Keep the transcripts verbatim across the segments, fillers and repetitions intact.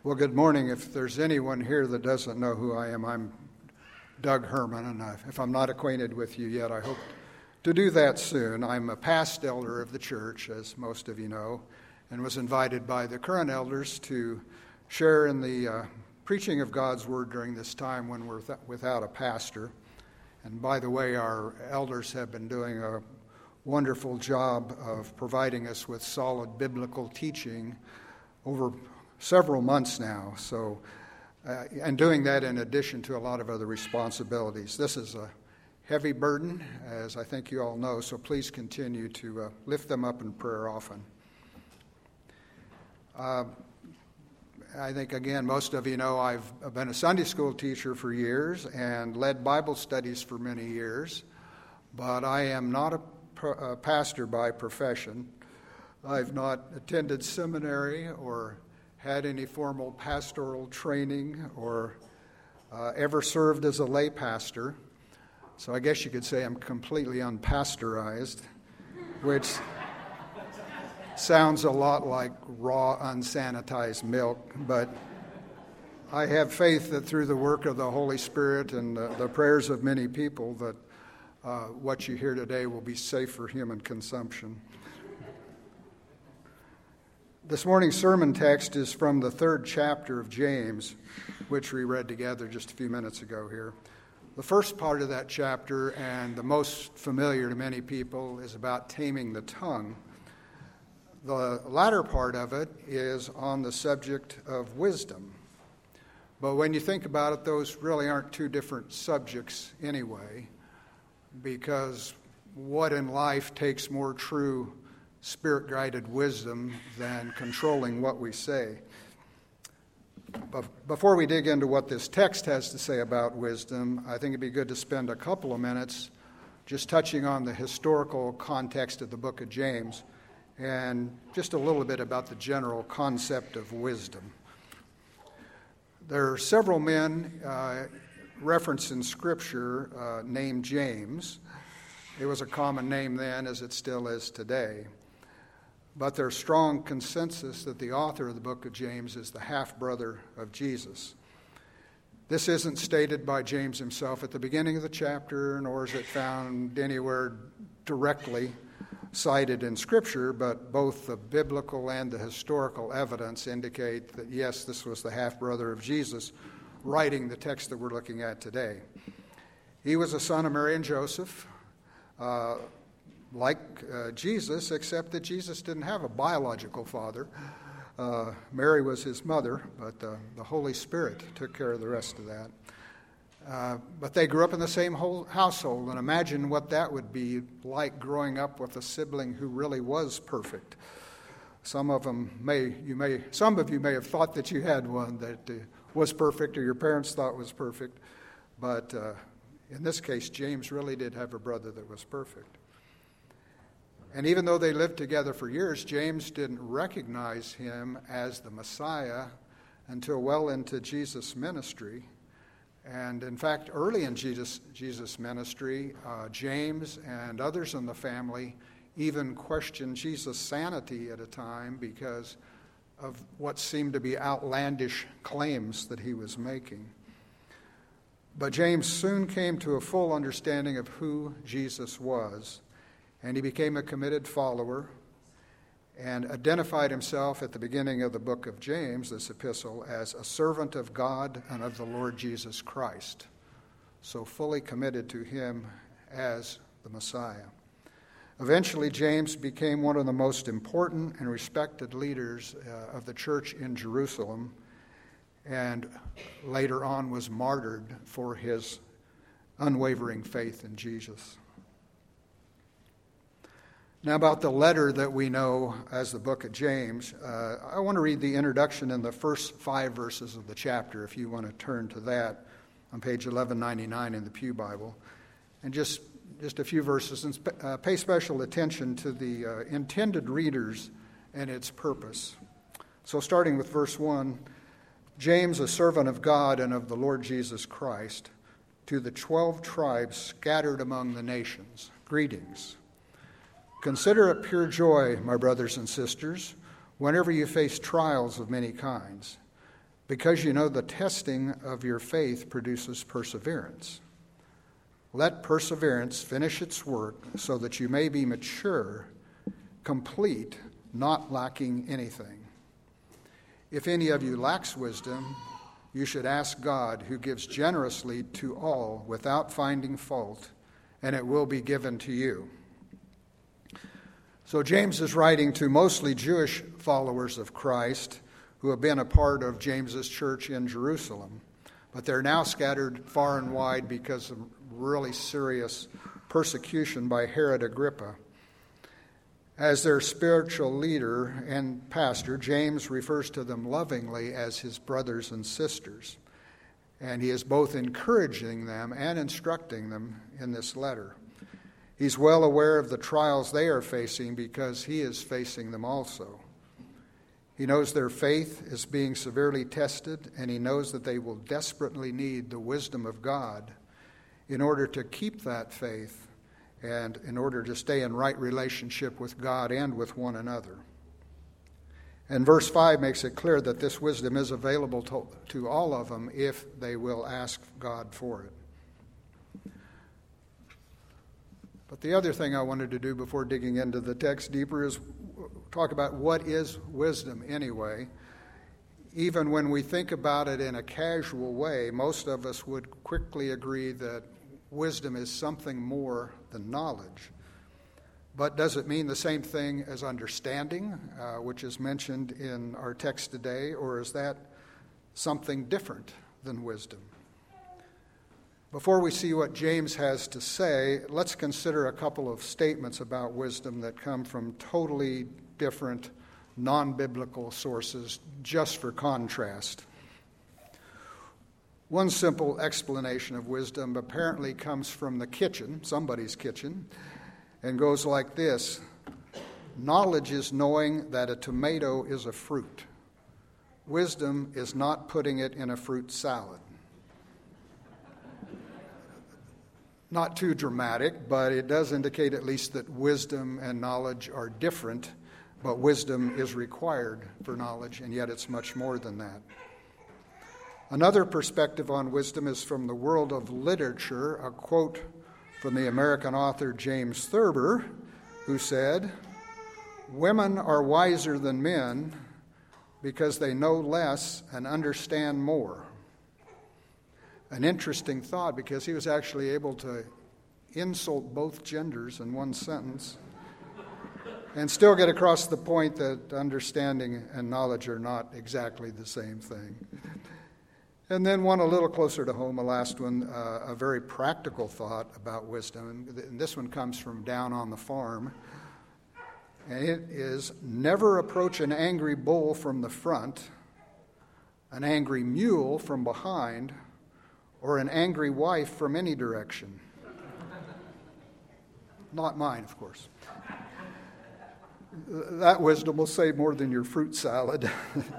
Well, good morning. If there's anyone here that doesn't know who I am, I'm Doug Herman, and I, if I'm not acquainted with you yet, I hope to do that soon. I'm a past elder of the church, as most of you know, and was invited by the current elders to share in the uh, preaching of God's Word during this time when we're th- without a pastor. And by the way, our elders have been doing a wonderful job of providing us with solid biblical teaching over several months now, so uh, and doing that in addition to a lot of other responsibilities. This is a heavy burden, as I think you all know, so please continue to uh, lift them up in prayer often. Uh, I think, again, most of you know I've been a Sunday school teacher for years and led Bible studies for many years, but I am not a, pro- a pastor by profession. I've not attended seminary or had any formal pastoral training or uh, ever served as a lay pastor. So I guess you could say I'm completely unpasteurized, which sounds a lot like raw, unsanitized milk. But I have faith that through the work of the Holy Spirit and the, the prayers of many people that uh, what you hear today will be safe for human consumption. This morning's sermon text is from the third chapter of James, which we read together just a few minutes ago here. The first part of that chapter, and the most familiar to many people, is about taming the tongue. The latter part of it is on the subject of wisdom. But when you think about it, those really aren't two different subjects anyway, because what in life takes more true Spirit-guided wisdom than controlling what we say? But before we dig into what this text has to say about wisdom, I think it'd be good to spend a couple of minutes just touching on the historical context of the book of James and just a little bit about the general concept of wisdom. There are several men uh, referenced in Scripture uh, named James. It was a common name then, as it still is today. But there's strong consensus that the author of the book of James is the half-brother of Jesus. This isn't stated by James himself at the beginning of the chapter, nor is it found anywhere directly cited in Scripture, but both the biblical and the historical evidence indicate that, yes, this was the half-brother of Jesus writing the text that we're looking at today. He was a son of Mary and Joseph, uh, like uh, Jesus, except that Jesus didn't have a biological father. Uh, Mary was his mother, but uh, the Holy Spirit took care of the rest of that. Uh, but they grew up in the same whole household, and imagine what that would be like growing up with a sibling who really was perfect. Some of them may, you may, some of you may have thought that you had one that uh, was perfect, or your parents thought was perfect, but uh, in this case, James really did have a brother that was perfect. And even though they lived together for years, James didn't recognize him as the Messiah until well into Jesus' ministry. And in fact, early in Jesus' Jesus' ministry, uh, James and others in the family even questioned Jesus' sanity at a time because of what seemed to be outlandish claims that he was making. But James soon came to a full understanding of who Jesus was, and he became a committed follower and identified himself at the beginning of the book of James, this epistle, as a servant of God and of the Lord Jesus Christ, so fully committed to him as the Messiah. Eventually, James became one of the most important and respected leaders uh, of the church in Jerusalem, and later on was martyred for his unwavering faith in Jesus. Now, about the letter that we know as the book of James, uh, I want to read the introduction in the first five verses of the chapter, if you want to turn to that, on page eleven ninety-nine in the Pew Bible, and just, just a few verses, and spe- uh, pay special attention to the uh, intended readers and its purpose. So starting with verse one, James, a servant of God and of the Lord Jesus Christ, to the twelve tribes scattered among the nations, greetings. Consider it pure joy, my brothers and sisters, whenever you face trials of many kinds, because you know the testing of your faith produces perseverance. Let perseverance finish its work so that you may be mature, complete, not lacking anything. If any of you lacks wisdom, you should ask God, who gives generously to all without finding fault, and it will be given to you. So James is writing to mostly Jewish followers of Christ who have been a part of James's church in Jerusalem, but they're now scattered far and wide because of really serious persecution by Herod Agrippa. As their spiritual leader and pastor, James refers to them lovingly as his brothers and sisters, and he is both encouraging them and instructing them in this letter. He's well aware of the trials they are facing because he is facing them also. He knows their faith is being severely tested, and he knows that they will desperately need the wisdom of God in order to keep that faith and in order to stay in right relationship with God and with one another. And verse five makes it clear that this wisdom is available to, to all of them if they will ask God for it. But the other thing I wanted to do before digging into the text deeper is talk about what is wisdom anyway. Even when we think about it in a casual way, most of us would quickly agree that wisdom is something more than knowledge. But does it mean the same thing as understanding, uh, which is mentioned in our text today, or is that something different than wisdom? Before we see what James has to say, let's consider a couple of statements about wisdom that come from totally different, non-biblical sources, just for contrast. One simple explanation of wisdom apparently comes from the kitchen, somebody's kitchen, and goes like this: knowledge is knowing that a tomato is a fruit. Wisdom is not putting it in a fruit salad. Not too dramatic, but it does indicate at least that wisdom and knowledge are different, but wisdom is required for knowledge, and yet it's much more than that. Another perspective on wisdom is from the world of literature, a quote from the American author James Thurber, who said, "Women are wiser than men because they know less and understand more." An interesting thought, because he was actually able to insult both genders in one sentence and still get across the point that understanding and knowledge are not exactly the same thing. And then one a little closer to home, a last one, uh, a very practical thought about wisdom. And this one comes from down on the farm. And it is, never approach an angry bull from the front, an angry mule from behind, or an angry wife from any direction. Not mine, of course. That wisdom will say more than your fruit salad.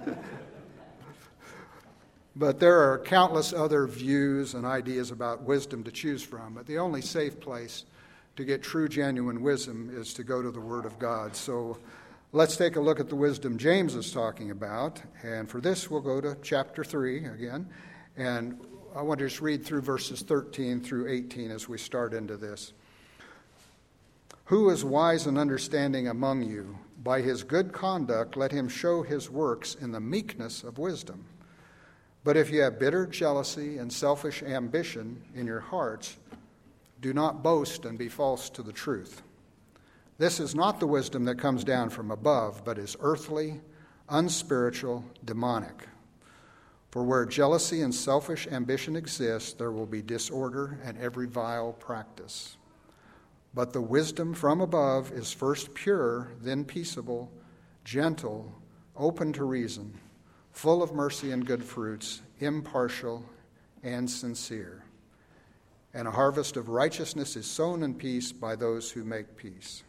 But there are countless other views and ideas about wisdom to choose from. But the only safe place to get true, genuine wisdom is to go to the Word of God. So let's take a look at the wisdom James is talking about. And for this, we'll go to chapter three again. And I want to just read through verses thirteen through eighteen as we start into this. "Who is wise and understanding among you? By his good conduct let him show his works in the meekness of wisdom. But if you have bitter jealousy and selfish ambition in your hearts, do not boast and be false to the truth. This is not the wisdom that comes down from above, but is earthly, unspiritual, demonic. For where jealousy and selfish ambition exist, there will be disorder and every vile practice. But the wisdom from above is first pure, then peaceable, gentle, open to reason, full of mercy and good fruits, impartial and sincere. And a harvest of righteousness is sown in peace by those who make peace."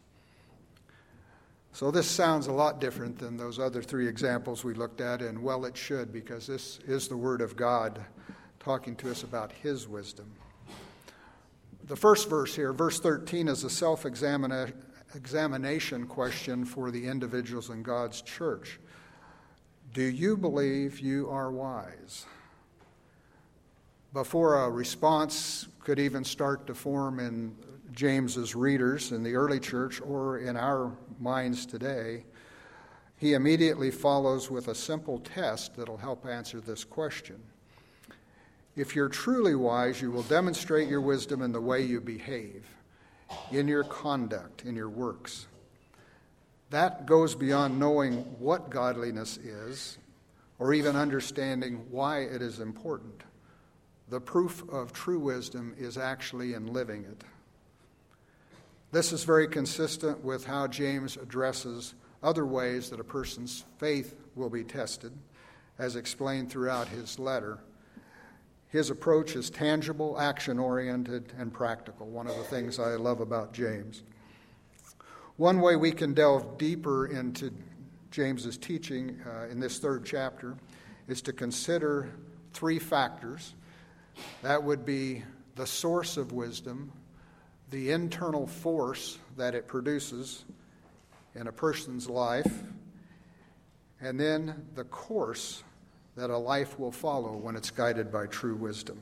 So this sounds a lot different than those other three examples we looked at, and well, it should, because this is the Word of God talking to us about His wisdom. The first verse here, verse thirteen, is a self-examination question for the individuals in God's church. "Do you believe you are wise?" Before a response could even start to form in James's readers in the early church or in our minds today, he immediately follows with a simple test that'll help answer this question. If you're truly wise, you will demonstrate your wisdom in the way you behave, in your conduct, in your works. That goes beyond knowing what godliness is or even understanding why it is important. The proof of true wisdom is actually in living it. This is very consistent with how James addresses other ways that a person's faith will be tested, as explained throughout his letter. His approach is tangible, action-oriented, and practical, one of the things I love about James. One way we can delve deeper into James's teaching uh, in this third chapter is to consider three factors. That would be the source of wisdom, the internal force that it produces in a person's life, and then the course that a life will follow when it's guided by true wisdom.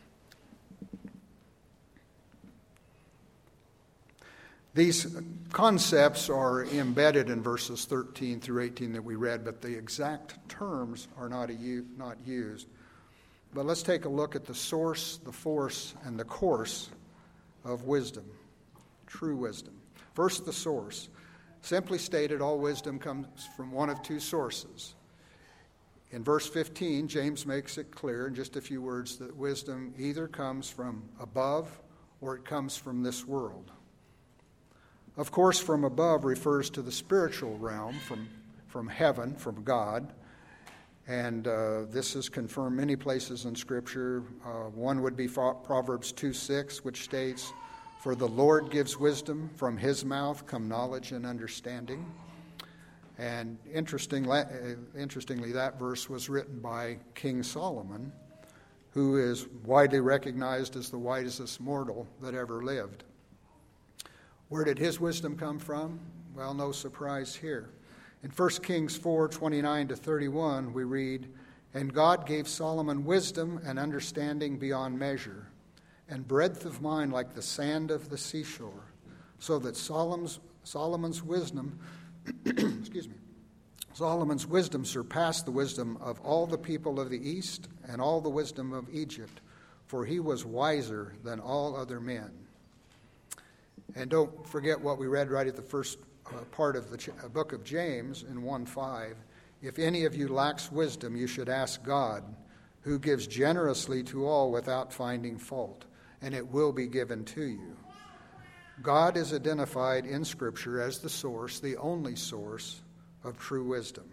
These concepts are embedded in verses thirteen through eighteen that we read, but the exact terms are not, a, not used. But let's take a look at the source, the force, and the course of wisdom, true wisdom. First, the source. Simply stated, all wisdom comes from one of two sources. In verse fifteen, James makes it clear in just a few words that wisdom either comes from above or it comes from this world. Of course, from above refers to the spiritual realm, from, from heaven, from God. And uh, this is confirmed many places in Scripture. Uh, one would be Proverbs two six, which states, "For the Lord gives wisdom, from his mouth come knowledge and understanding." And interestingly, interestingly, that verse was written by King Solomon, who is widely recognized as the wisest mortal that ever lived. Where did his wisdom come from? Well, no surprise here. In First Kings four twenty-nine to thirty-one, we read, "And God gave Solomon wisdom and understanding beyond measure, and breadth of mind like the sand of the seashore, so that Solomon's, Solomon's wisdom, excuse me, Solomon's wisdom surpassed the wisdom of all the people of the east and all the wisdom of Egypt, for he was wiser than all other men." And don't forget what we read right at the first uh, part of the ch- book of James in one five. "If any of you lacks wisdom, you should ask God, who gives generously to all without finding fault, and it will be given to you." God is identified in Scripture as the source, the only source of true wisdom.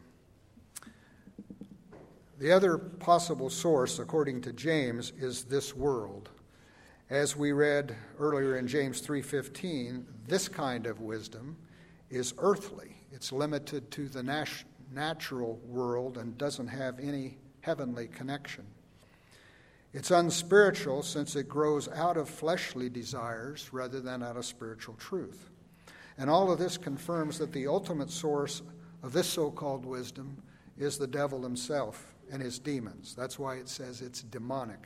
The other possible source, according to James, is this world. As we read earlier in James three fifteen, this kind of wisdom is earthly. It's limited to the nat- natural world and doesn't have any heavenly connection. It's unspiritual since it grows out of fleshly desires rather than out of spiritual truth. And all of this confirms that the ultimate source of this so-called wisdom is the devil himself and his demons. That's why it says it's demonic.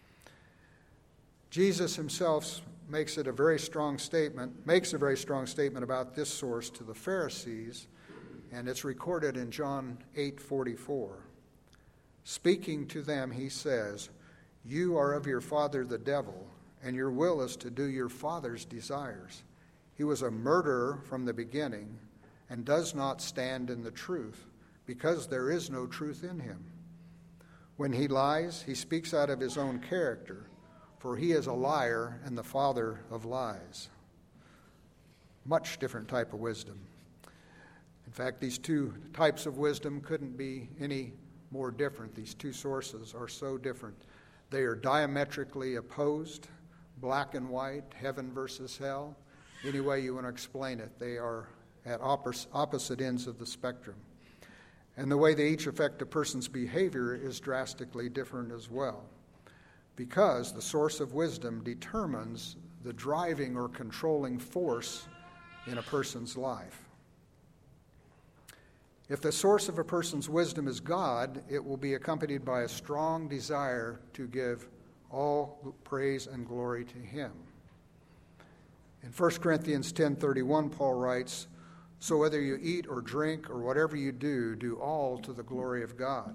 Jesus himself makes it a very strong statement, makes a very strong statement about this source to the Pharisees, and it's recorded in John eight forty-four. Speaking to them, he says, "You are of your father the devil, and your will is to do your father's desires. He was a murderer from the beginning and does not stand in the truth, because there is no truth in him. When he lies, he speaks out of his own character, for he is a liar and the father of lies." Much different type of wisdom. In fact, these two types of wisdom couldn't be any more different. These two sources are so different. They are diametrically opposed, black and white, heaven versus hell. Any way you want to explain it, they are at opposite ends of the spectrum. And the way they each affect a person's behavior is drastically different as well, because the source of wisdom determines the driving or controlling force in a person's life. If the source of a person's wisdom is God, it will be accompanied by a strong desire to give all praise and glory to him. In First Corinthians ten thirty-one, Paul writes, "So whether you eat or drink or whatever you do, do all to the glory of God."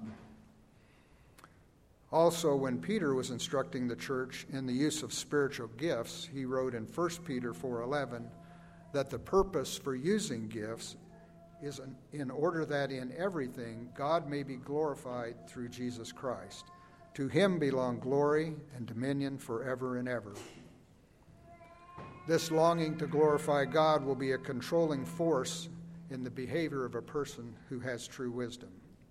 Also, when Peter was instructing the church in the use of spiritual gifts, he wrote in First Peter four eleven that the purpose for using gifts is in order that in everything God may be glorified through Jesus Christ. To him belong glory and dominion forever and ever. This longing to glorify God will be a controlling force in the behavior of a person who has true wisdom.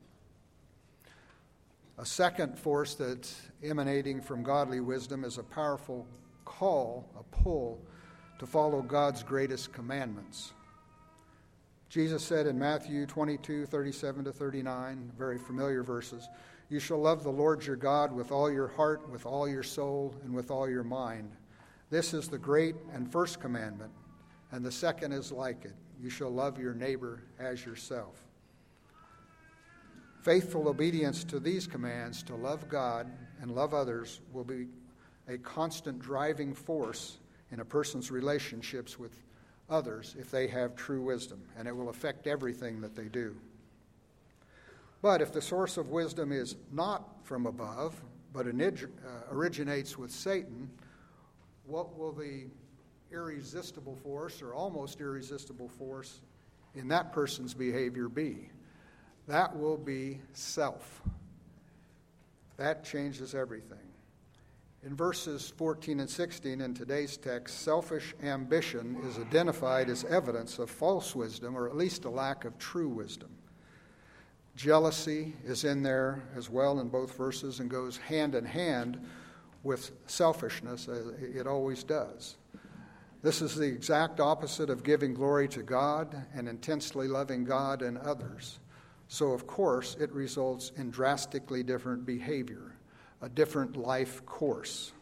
A second force that's emanating from godly wisdom is a powerful call, a pull, to follow God's greatest commandments. Jesus said in Matthew twenty-two thirty-seven to thirty-nine, very familiar verses, "You shall love the Lord your God with all your heart, with all your soul, and with all your mind. This is the great and first commandment, and the second is like it. You shall love your neighbor as yourself." Faithful obedience to these commands, to love God and love others, will be a constant driving force in a person's relationships with others if they have true wisdom, and it will affect everything that they do. But if the source of wisdom is not from above, but originates with Satan, what will the irresistible force, or almost irresistible force, in that person's behavior be? That will be self. That changes everything. In verses fourteen and sixteen in today's text, selfish ambition is identified as evidence of false wisdom, or at least a lack of true wisdom. Jealousy is in there as well in both verses and goes hand in hand with selfishness, as it always does. This is the exact opposite of giving glory to God and intensely loving God and others. So, of course, it results in drastically different behavior, a different life course.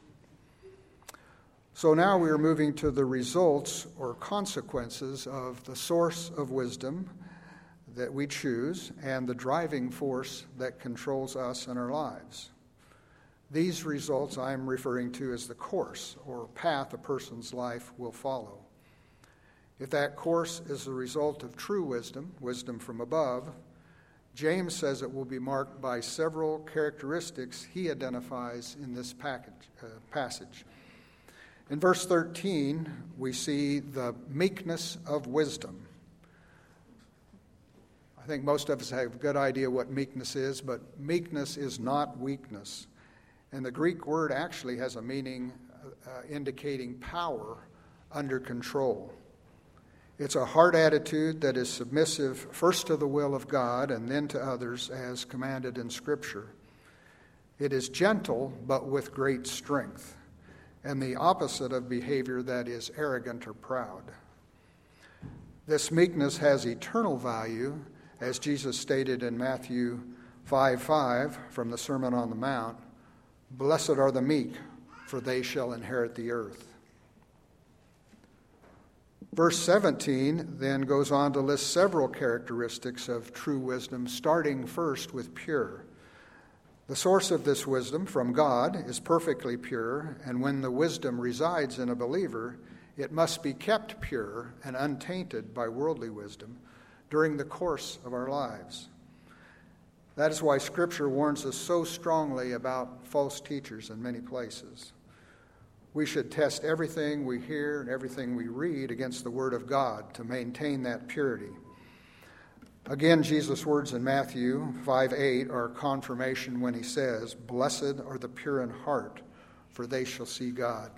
So now we are moving to the results or consequences of the source of wisdom that we choose and the driving force that controls us and our lives. These results I am referring to as the course or path a person's life will follow. If that course is the result of true wisdom, wisdom from above, James says it will be marked by several characteristics he identifies in this package, uh, passage. In verse thirteen, we see the meekness of wisdom. I think most of us have a good idea what meekness is, but meekness is not weakness. And the Greek word actually has a meaning uh, indicating power under control. It's a heart attitude that is submissive first to the will of God and then to others as commanded in Scripture. It is gentle but with great strength, and the opposite of behavior that is arrogant or proud. This meekness has eternal value, as Jesus stated in Matthew five five from the Sermon on the Mount, "Blessed are the meek, for they shall inherit the earth." Verse seventeen then goes on to list several characteristics of true wisdom, starting first with pure. The source of this wisdom from God is perfectly pure, and when the wisdom resides in a believer, it must be kept pure and untainted by worldly wisdom during the course of our lives. That is why Scripture warns us so strongly about false teachers in many places. We should test everything we hear and everything we read against the Word of God to maintain that purity. Again, Jesus' words in Matthew five eight are confirmation when he says, "Blessed are the pure in heart, for they shall see God."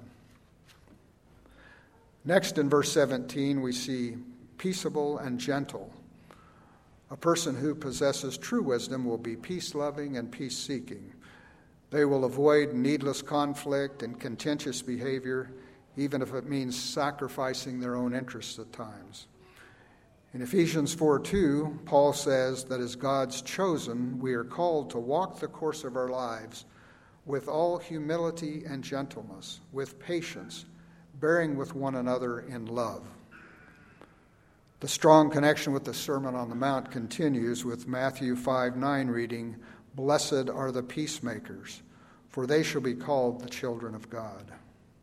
Next, in verse seventeen, we see peaceable and gentle. A person who possesses true wisdom will be peace-loving and peace-seeking. They will avoid needless conflict and contentious behavior, even if it means sacrificing their own interests at times. In Ephesians four two, Paul says that as God's chosen, we are called to walk the course of our lives with all humility and gentleness, with patience, bearing with one another in love. The strong connection with the Sermon on the Mount continues with Matthew five nine reading, "Blessed are the peacemakers, for they shall be called the children of God."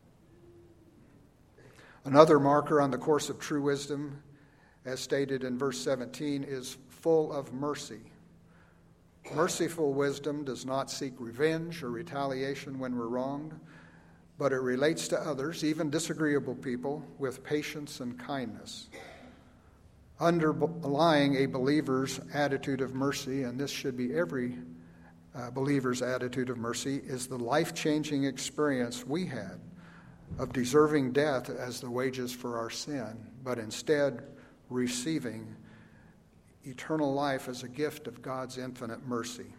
Another marker on the course of true wisdom, as stated in verse seventeen, is full of mercy. Merciful wisdom does not seek revenge or retaliation when we're wronged, but it relates to others, even disagreeable people, with patience and kindness. Underlying a believer's attitude of mercy, and this should be every uh, believer's attitude of mercy, is the life-changing experience we had of deserving death as the wages for our sin, but instead receiving eternal life as a gift of God's infinite mercy.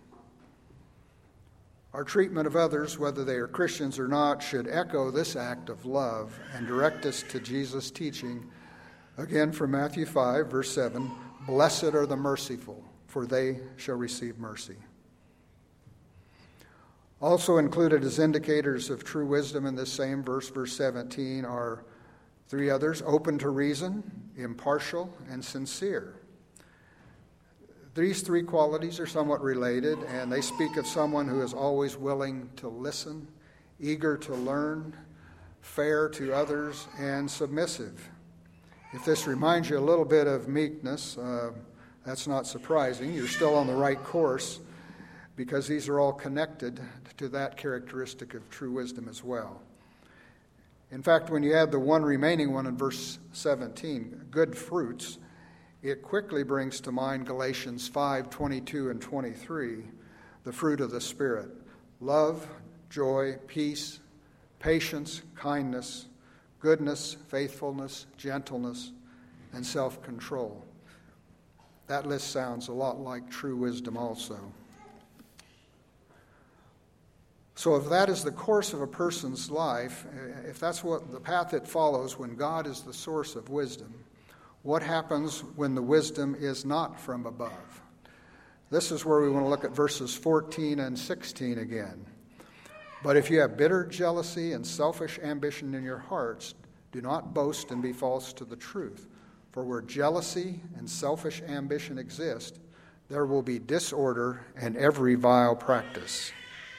Our treatment of others, whether they are Christians or not, should echo this act of love and direct us to Jesus' teaching, again from Matthew five, verse seven, "Blessed are the merciful, for they shall receive mercy." Also included as indicators of true wisdom in this same verse, verse seventeen, are three others: open to reason, impartial, and sincere. These three qualities are somewhat related, and they speak of someone who is always willing to listen, eager to learn, fair to others, and submissive. If this reminds you a little bit of meekness, uh, that's not surprising. You're still on the right course, because these are all connected to that characteristic of true wisdom as well. In fact, when you add the one remaining one in verse seventeen, good fruits, it quickly brings to mind Galatians five twenty-two and twenty-three, the fruit of the Spirit: love, joy, peace, patience, kindness, goodness, faithfulness, gentleness, and self-control. That list sounds a lot like true wisdom also. So if that is the course of a person's life, if that's what the path it follows when God is the source of wisdom, what happens when the wisdom is not from above? This is where we want to look at verses fourteen and sixteen again. "But if you have bitter jealousy and selfish ambition in your hearts, do not boast and be false to the truth. For where jealousy and selfish ambition exist, there will be disorder and every vile practice."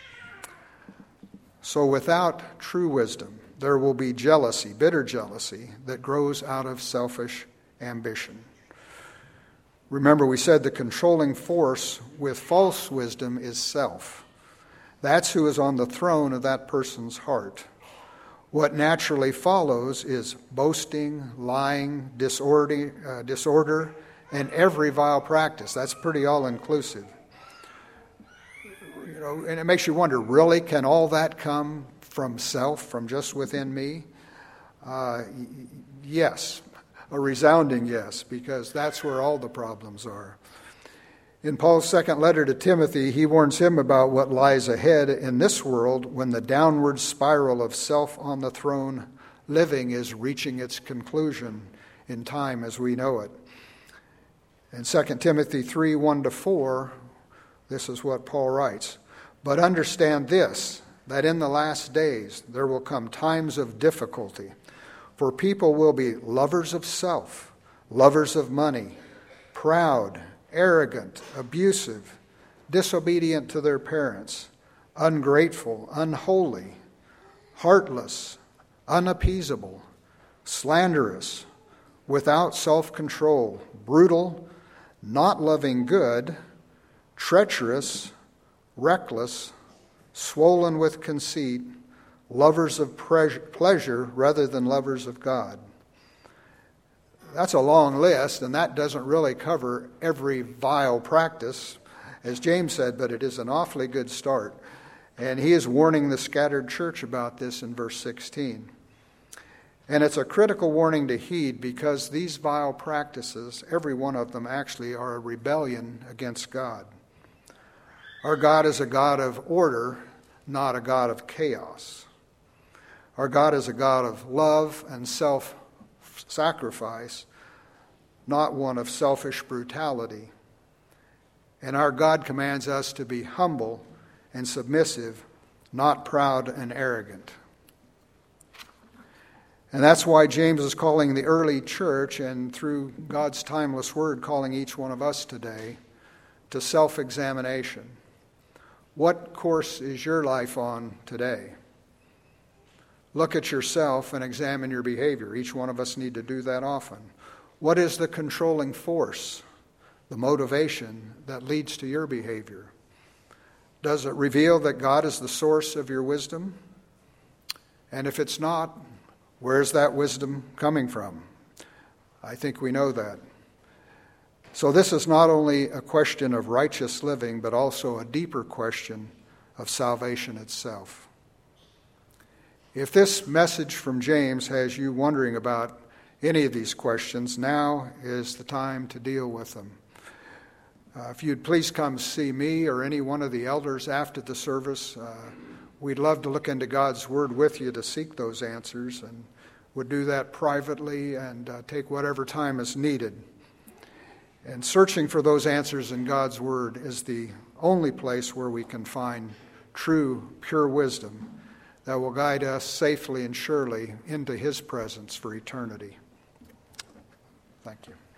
So without true wisdom, there will be jealousy, bitter jealousy, that grows out of selfish ambition. Remember, we said the controlling force with false wisdom is self. That's who is on the throne of that person's heart. What naturally follows is boasting, lying, disorder, uh, disorder, and every vile practice. That's pretty all-inclusive. You know, and it makes you wonder, really, can all that come from self, from just within me? Uh, y- yes. A resounding yes, because that's where all the problems are. In Paul's second letter to Timothy, he warns him about what lies ahead in this world when the downward spiral of self on the throne living is reaching its conclusion in time as we know it. In Second Timothy three, one to four, this is what Paul writes: "But understand this, that in the last days there will come times of difficulty. For people will be lovers of self, lovers of money, proud, arrogant, abusive, disobedient to their parents, ungrateful, unholy, heartless, unappeasable, slanderous, without self-control, brutal, not loving good, treacherous, reckless, swollen with conceit, lovers of pleasure rather than lovers of God." That's a long list, and that doesn't really cover every vile practice, as James said, but it is an awfully good start. And he is warning the scattered church about this in verse sixteen. And it's a critical warning to heed, because these vile practices, every one of them actually, are a rebellion against God. Our God is a God of order, not a God of chaos. Our God is a God of love and self-sacrifice, not one of selfish brutality. And our God commands us to be humble and submissive, not proud and arrogant. And that's why James is calling the early church, and through God's timeless word, calling each one of us today to self-examination. What course is your life on today? Look at yourself and examine your behavior. Each one of us need to do that often. What is the controlling force, the motivation that leads to your behavior? Does it reveal that God is the source of your wisdom? And if it's not, where's that wisdom coming from? I think we know that. So this is not only a question of righteous living, but also a deeper question of salvation itself. If this message from James has you wondering about any of these questions, now is the time to deal with them. Uh, if you'd please come see me or any one of the elders after the service, uh, we'd love to look into God's Word with you to seek those answers, and would do that privately and uh, take whatever time is needed. And searching for those answers in God's Word is the only place where we can find true, pure wisdom that will guide us safely and surely into His presence for eternity. Thank you.